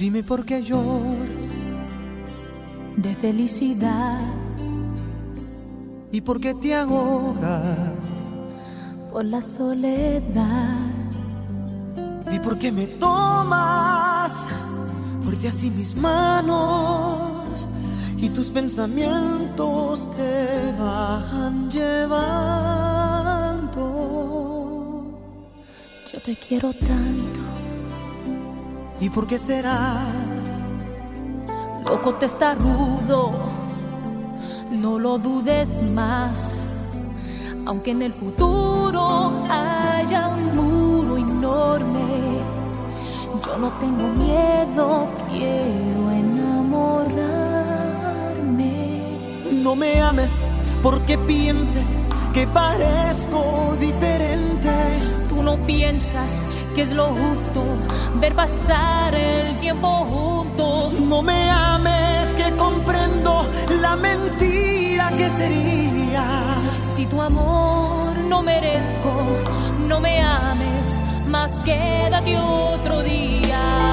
Dime por qué lloras de felicidad y por qué te ahogas por la soledad. Di por qué me tomas fuerte así mis manos y tus pensamientos te van llevando. Yo te quiero tanto. ¿Y por qué será? Loco testarudo, no lo dudes más. Aunque en el futuro haya un muro enorme, yo no tengo miedo, quiero enamorarme. No me ames porque pienses que parezco diferente. Tú no piensas que es lo justo ver pasar el tiempo juntos. No me ames que comprendo la mentira que sería. Si tu amor no merezco, no me ames, más quédate otro día.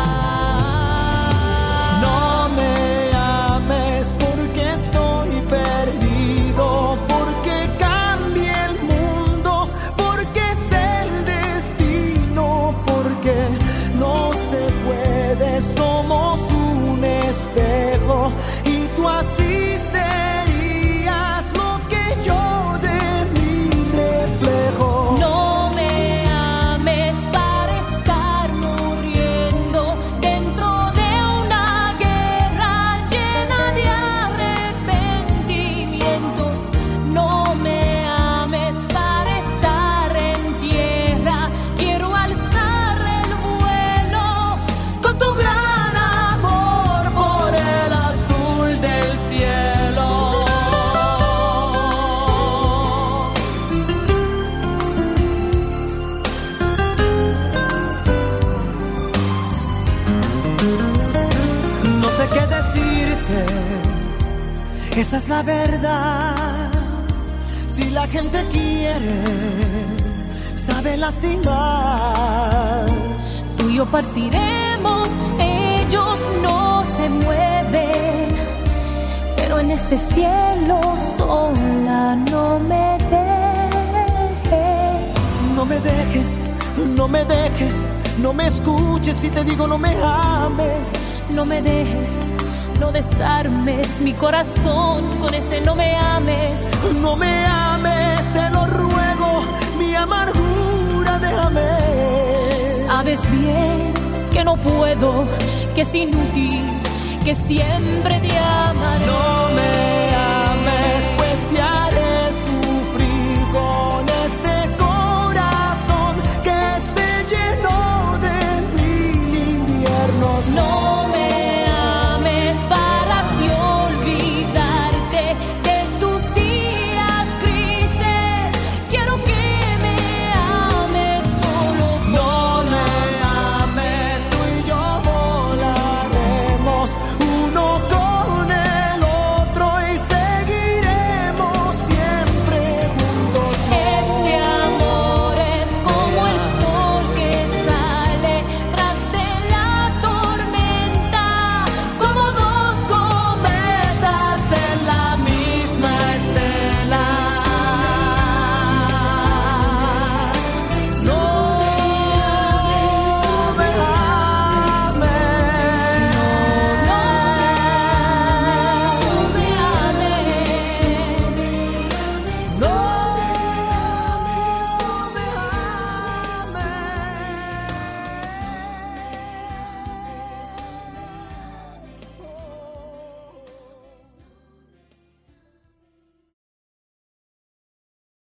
No me ames porque estoy perdido, porque cambie el mundo, porque es el destino, porque no se puede, somos un espejo y tú así serías lo que yo de mi reflejo. No me ames para estar muriendo dentro de una guerra llena de arrepentimientos. No me ames para estar en tierra, quiero alzar el vuelo Con tu gran amor por el azul del cielo. No sé qué decirte, esa es la verdad. Si la gente quiere, sabe lastimar. Tú y yo partiremos, ellos no se mueven, pero en este cielo sola no me dejes. No me dejes, no me dejes, no me escuches si te digo no me ames. No me dejes, no desarmes mi corazón con ese no me ames. No me ames, te lo ruego, mi amargura déjame. Sabes bien que no puedo, que es inútil, que siempre te amaré. No